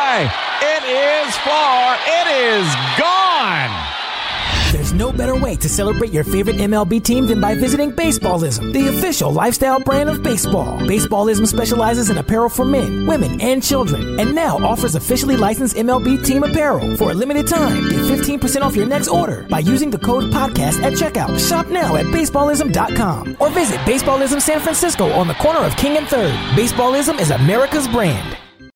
away. It is far. It is gone. There's no better way to celebrate your favorite MLB team than by visiting Baseballism, the official lifestyle brand of baseball. Baseballism specializes in apparel for men, women, and children, and now offers officially licensed MLB team apparel. For a limited time, get 15% off your next order by using the code PODCAST at checkout. Shop now at Baseballism.com or visit Baseballism San Francisco on the corner of King and 3rd. Baseballism is America's brand.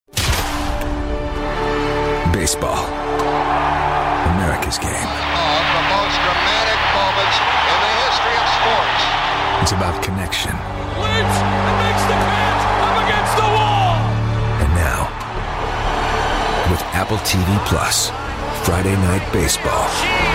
Baseball. America's game. Dramatic moments in the history of sports. It's about connection. Wins and makes the catch up against the wall. And now, with Apple TV Plus, Friday Night Baseball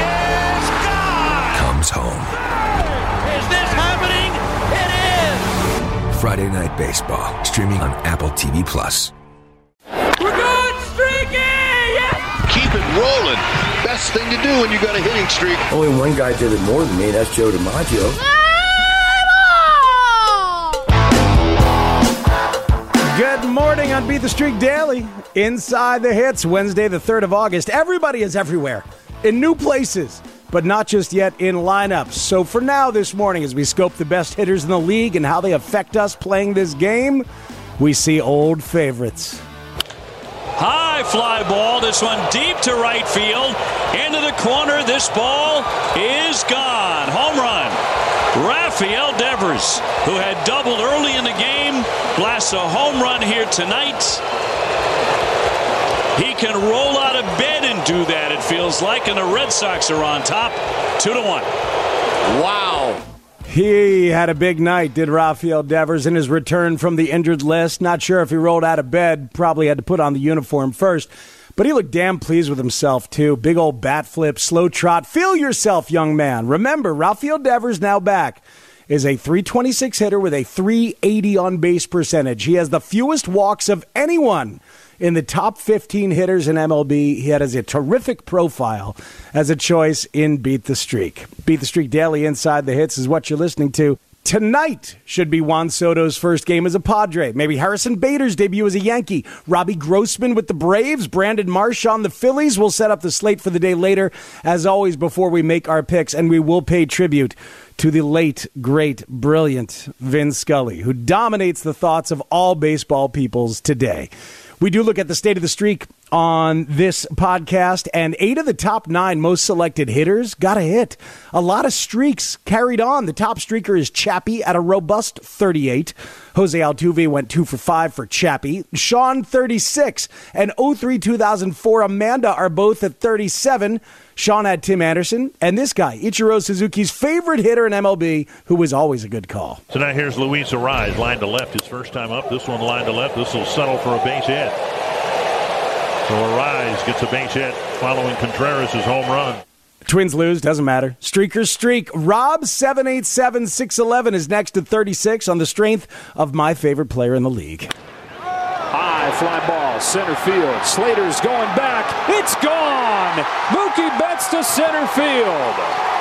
comes home. Is this happening? It is. Friday Night Baseball, streaming on Apple TV Plus. We're good, streaky! Yes! Keep it rolling. Best thing to do when you got a hitting streak. Only one guy did it more than me. That's Joe DiMaggio. Good morning on Beat the Streak Daily. Inside the Hits, Wednesday, the 3rd of August. Everybody is everywhere, in new places, but not just yet in lineups. So for now this morning, as we scope the best hitters in the league and how they affect us playing this game, we see old favorites. High fly ball. This one deep to right field. Into the corner. This ball is gone. Home run. Rafael Devers, who had doubled early in the game, blasts a home run here tonight. He can roll out of bed and do that, it feels like, and the Red Sox are on top, 2-1. Wow. He had a big night, did Rafael Devers, in his return from the injured list. Not sure if he rolled out of bed. Probably had to put on the uniform first. But he looked damn pleased with himself, too. Big old bat flip, slow trot. Feel yourself, young man. Remember, Rafael Devers, now back, is a .326 hitter with a .380 on-base percentage. He has the fewest walks of anyone in the top 15 hitters in MLB. He had a terrific profile as a choice in Beat the Streak. Beat the Streak Daily Inside the Hits is what you're listening to. Tonight should be Juan Soto's first game as a Padre. Maybe Harrison Bader's debut as a Yankee. Robbie Grossman with the Braves. Brandon Marsh on the Phillies. We'll set up the slate for the day later, as always, before we make our picks. And we will pay tribute to the late, great, brilliant Vin Scully, who dominates the thoughts of all baseball peoples today. We do look at the state of the streak on this podcast, and 8 of the top 9 most selected hitters got a hit. A lot of streaks carried on. The top streaker is Chappie at a robust 38. Jose Altuve went 2 for 5 for Chappie. Sean, 36, and 03-2004 Amanda are both at 37. Sean had Tim Anderson, and this guy, Ichiro Suzuki's favorite hitter in MLB, who was always a good call. So now here's Luis Arraez, line to left, his first time up. This one line to left. This will settle for a base hit. So Arraez gets a base hit following Contreras' home run. Twins lose, doesn't matter. Streakers streak. Rob 787-611 is next at 36 on the strength of my favorite player in the league. High fly ball, center field. Slater's going back. It's gone. Mookie Betts to center field.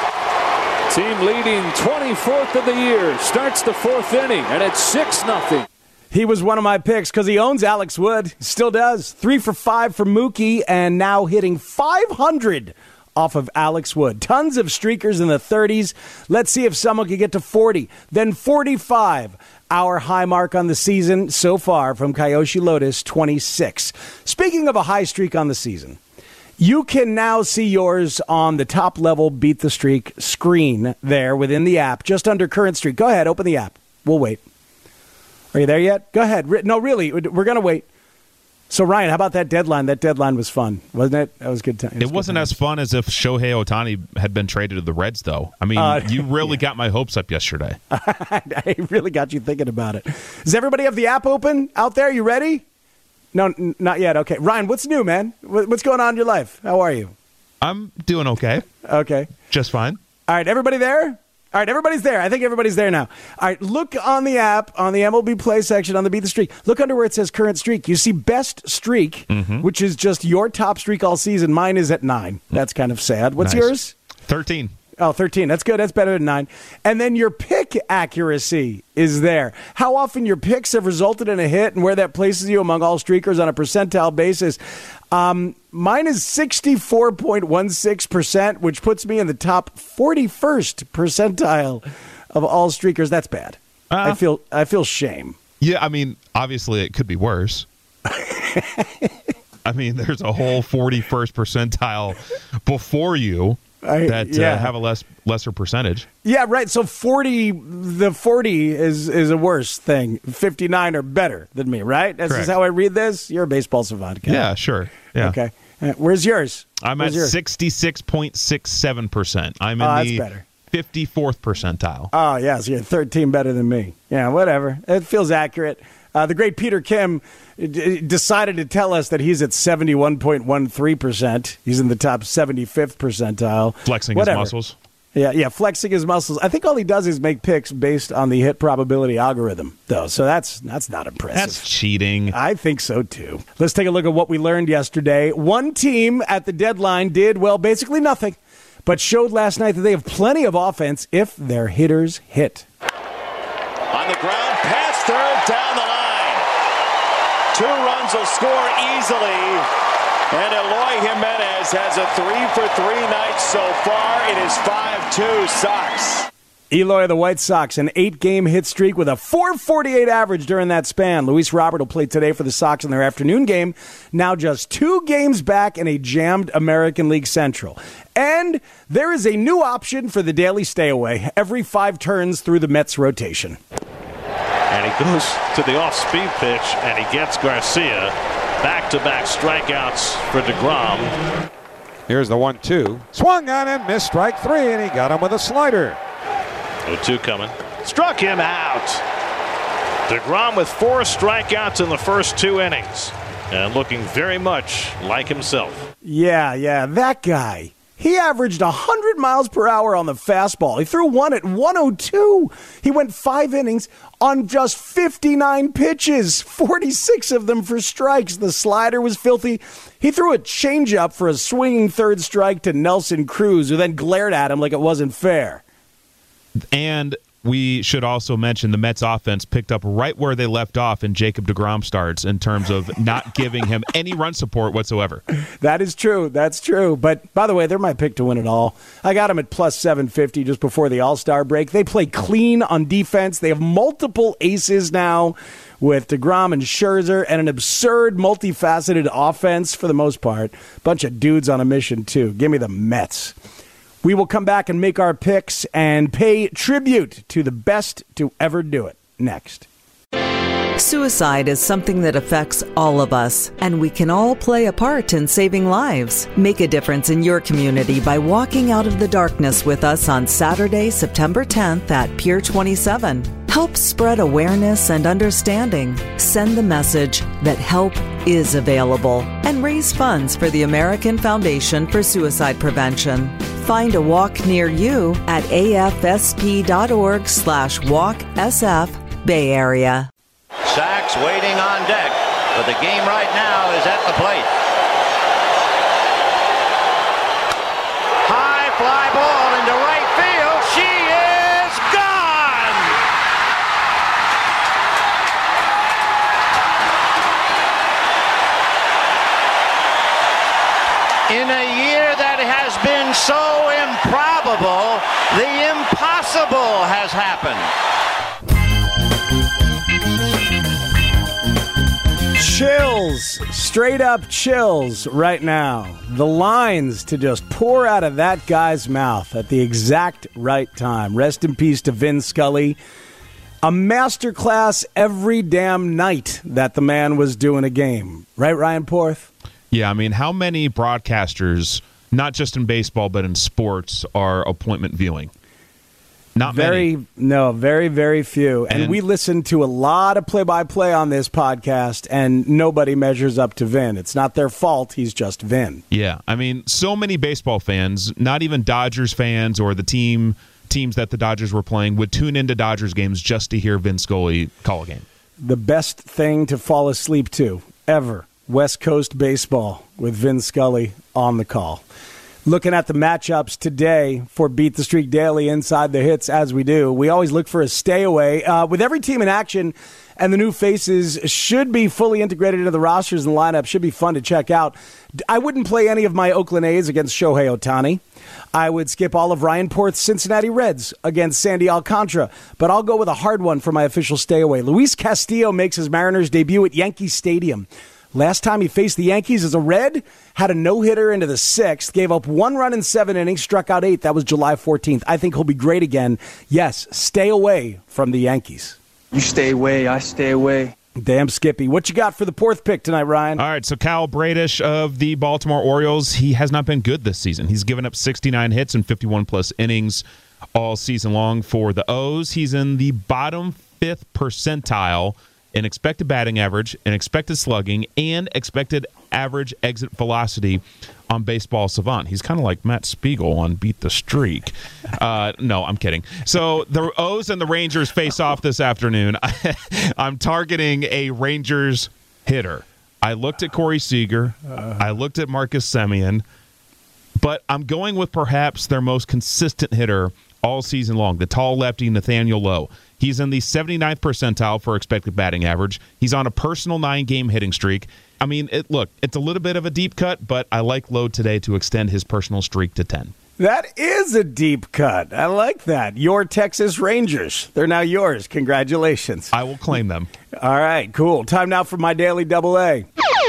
Team leading 24th of the year. Starts the 4th inning, and it's 6-0. He was one of my picks because he owns Alex Wood. Still does. 3 for 5 for Mookie, and now hitting 500 off of Alex Wood. Tons of streakers in the 30s. Let's see if someone can get to 40. Then 45. Our high mark on the season so far from Kyoshi Lotus, 26. Speaking of a high streak on the season, you can now see yours on the top level Beat the Streak screen there within the app, just under current streak. Go ahead, open the app. We'll wait. Are you there yet? Go ahead. No, really, we're going to wait. So, Ryan, how about that deadline? That deadline was fun, wasn't it? That was good time. It wasn't as fun as if Shohei Ohtani had been traded to the Reds, though. I mean, you really got my hopes up yesterday. I really got you thinking about it. Does everybody have the app open out there? You ready? No, not yet. Okay. Ryan, what's new, man? What's going on in your life? How are you? I'm doing okay. Okay. Just fine. All right, everybody there? All right, everybody's there. I think everybody's there now. All right, look on the app, on the MLB Play section, on the Beat the Streak. Look under where it says current streak. You see best streak, which is just your top streak all season. Mine is at 9. That's kind of sad. What's yours? 13. Oh, 13. That's good. That's better than 9. And then your pick accuracy is there. How often your picks have resulted in a hit and where that places you among all streakers on a percentile basis. Mine is 64.16%, which puts me in the top 41st percentile of all streakers. That's bad. I feel shame. Yeah, I mean, obviously it could be worse. I mean, there's a whole 41st percentile before you that have a lesser percentage. Yeah, right. So 40 is a worse thing. 59 are better than me, right? That's just how I read this. You're a baseball savant. Ken. Yeah, sure. Yeah. Okay. Where's yours? I'm at 66.67%. I'm in the better. 54th percentile. Oh, yeah, so you're 13 better than me. Yeah, whatever. It feels accurate. The great Peter Kim decided to tell us that he's at 71.13%. He's in the top 75th percentile. Flexing his muscles. Yeah, flexing his muscles. I think all he does is make picks based on the hit probability algorithm, though. So that's not impressive. That's cheating. I think so, too. Let's take a look at what we learned yesterday. One team at the deadline did, well, basically nothing, but showed last night that they have plenty of offense if their hitters hit. On the ground, past third, down the line. 2 runs will score easily. And Eloy Jimenez has a 3-for-3 night so far. It is 5-2 Sox. Eloy of the White Sox, an 8-game hit streak with a .448 average during that span. Luis Robert will play today for the Sox in their afternoon game, now just 2 games back in a jammed American League Central. And there is a new option for the daily stay-away every 5 turns through the Mets rotation. And he goes to the off-speed pitch, and he gets Garcia. Back-to-back strikeouts for DeGrom. Here's the 1-2. Swung on and missed strike 3, and he got him with a slider. 0-2 coming. Struck him out. DeGrom with 4 strikeouts in the first 2 innings. And looking very much like himself. Yeah, that guy. He averaged 100 miles per hour on the fastball. He threw one at 102. He went 5 innings on just 59 pitches, 46 of them for strikes. The slider was filthy. He threw a changeup for a swinging third strike to Nelson Cruz, who then glared at him like it wasn't fair. And we should also mention the Mets offense picked up right where they left off in Jacob deGrom starts in terms of not giving him any run support whatsoever. That is true. That's true. But, by the way, they're my pick to win it all. I got them at plus 750 just before the All-Star break. They play clean on defense. They have multiple aces now with deGrom and Scherzer and an absurd, multifaceted offense for the most part. Bunch of dudes on a mission, too. Give me the Mets. We will come back and make our picks and pay tribute to the best to ever do it next. Suicide is something that affects all of us, and we can all play a part in saving lives. Make a difference in your community by walking out of the darkness with us on Saturday, September 10th at Pier 27. Help spread awareness and understanding. Send the message that help is available and raise funds for the American Foundation for Suicide Prevention. Find a walk near you at afsp.org/walksf Bay Area. Sachs waiting on deck, but the game right now is at the plate. High fly ball into right field. She is gone! In a year that has been so improbable, the impossible has happened. Chills, straight up chills right now. The lines to just pour out of that guy's mouth at the exact right time. Rest in peace to Vin Scully. A masterclass every damn night that the man was doing a game. Right, Ryan Porth? Yeah, I mean, how many broadcasters, not just in baseball but in sports, are appointment viewing? Not many. No, very, very few. And we listen to a lot of play-by-play on this podcast, and nobody measures up to Vin. It's not their fault. He's just Vin. Yeah, I mean, so many baseball fans, not even Dodgers fans or the teams that the Dodgers were playing, would tune into Dodgers games just to hear Vin Scully call a game. The best thing to fall asleep to ever. West Coast baseball with Vin Scully on the call. Looking at the matchups today for Beat the Streak Daily Inside the Hits, as we do, we always look for a stay away. With every team in action and the new faces should be fully integrated into the rosters and lineup, should be fun to check out. I wouldn't play any of my Oakland A's against Shohei Ohtani. I would skip all of Ryan Porth's Cincinnati Reds against Sandy Alcantara, but I'll go with a hard one for my official stay away. Luis Castillo makes his Mariners debut at Yankee Stadium. Last time he faced the Yankees as a Red, had a no-hitter into the 6th, gave up 1 run in 7 innings, struck out 8. That was July 14th. I think he'll be great again. Yes, stay away from the Yankees. You stay away, I stay away. Damn, Skippy. What you got for the 4th pick tonight, Ryan? All right, so Kyle Bradish of the Baltimore Orioles, he has not been good this season. He's given up 69 hits and 51-plus innings all season long for the O's. He's in the bottom 5th percentile in expected batting average, in expected slugging, and expected average exit velocity on Baseball Savant. He's kind of like Matt Spiegel on Beat the Streak. No, I'm kidding. So the O's and the Rangers face off this afternoon. I'm targeting a Rangers hitter. I looked at Corey Seager. I looked at Marcus Semien. But I'm going with perhaps their most consistent hitter all season long, the tall lefty Nathaniel Lowe. He's in the 79th percentile for expected batting average. He's on a personal 9-game hitting streak. I mean, it's a little bit of a deep cut, but I like Lowe today to extend his personal streak to 10. That is a deep cut. I like that. Your Texas Rangers. They're now yours. Congratulations. I will claim them. All right, cool. Time now for my daily double A.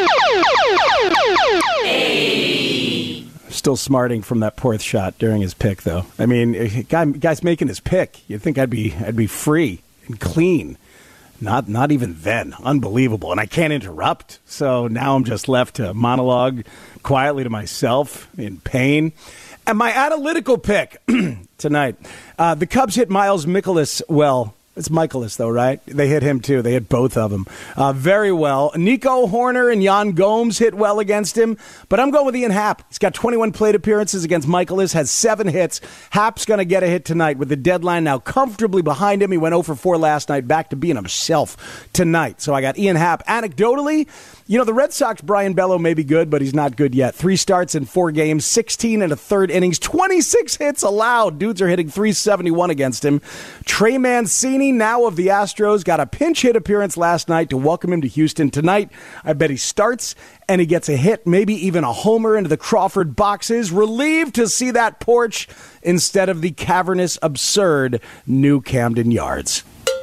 Still smarting from that Porth shot during his pick, though. I mean, guy's making his pick. You'd think I'd be free and clean. Not even then. Unbelievable. And I can't interrupt. So now I'm just left to monologue quietly to myself in pain. And my analytical pick tonight, the Cubs hit Miles Mikolas well. It's Michaelis, though, right? They hit him, too. They hit both of them very well. Nico Horner and Yan Gomes hit well against him, but I'm going with Ian Happ. He's got 21 plate appearances against Michaelis, has 7 hits. Happ's going to get a hit tonight with the deadline now comfortably behind him. He went 0 for 4 last night, back to being himself tonight. So I got Ian Happ. Anecdotally, the Red Sox, Brian Bello may be good, but he's not good yet. 3 starts in 4 games, 16 and a third innings, 26 hits allowed. Dudes are hitting .371 against him. Trey Mancini, now of the Astros, got a pinch hit appearance last night to welcome him to Houston tonight. I bet he starts and he gets a hit, maybe even a homer into the Crawford boxes. Relieved to see that porch instead of the cavernous, absurd New Camden Yards.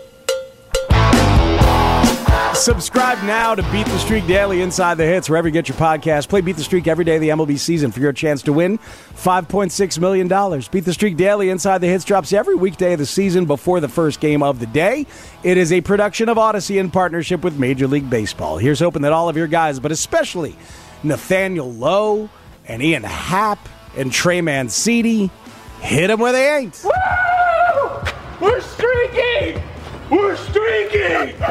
Subscribe now to Beat the Streak Daily Inside the Hits, wherever you get your podcast. Play Beat the Streak every day of the MLB season for your chance to win $5.6 million. Beat the Streak Daily Inside the Hits drops every weekday of the season before the first game of the day. It is a production of Odyssey in partnership with Major League Baseball. Here's hoping that all of your guys, but especially Nathaniel Lowe and Ian Happ and Trey Mancini, hit them where they ain't. Woo! We're streaking! We're streaking!